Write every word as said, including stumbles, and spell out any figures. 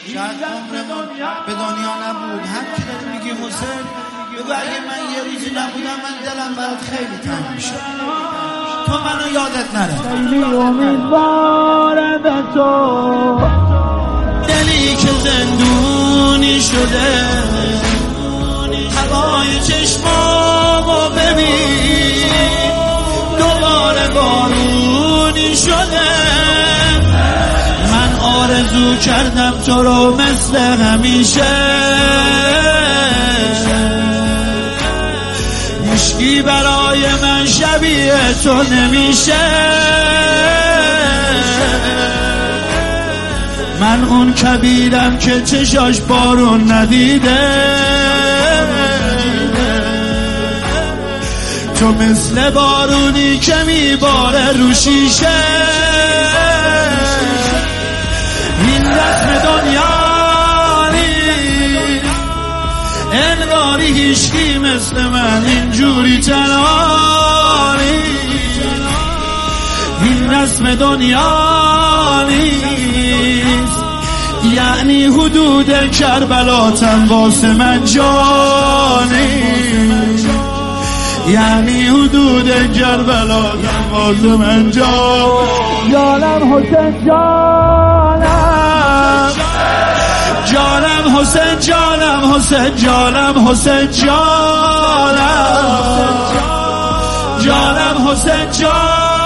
شاید عمرمون به دنیا نبود. هر کی داری میگی حسین بگو اگه من یه روزی نبودم من دلم برات خیلی تنگ میشه، تو منو یادت نره. خیلی امیدواره به تو، دلی که زندونی شده، هوای چشمامو ببین دوباره بارونی شده. من آرزو کردم تو رو مثل همیشه، هیچکی برای من شبیه تو نمیشه. من اون کبیرم که چشاش بارون ندیده، تو مثل بارونی که میباره رو شیشه. این رسم دنیا نیست، انگاری هیچکی مثل من اینجوری تنها نیست. این رسم دنیا نیست، یعنی حدود کربلاتم واسه من جانی، یعنی حدود کربلاتم واسه من جانی. جانم حسین جانم، جانم حسین جانم حسین جانم حسین جانم، جانم حسین جانم.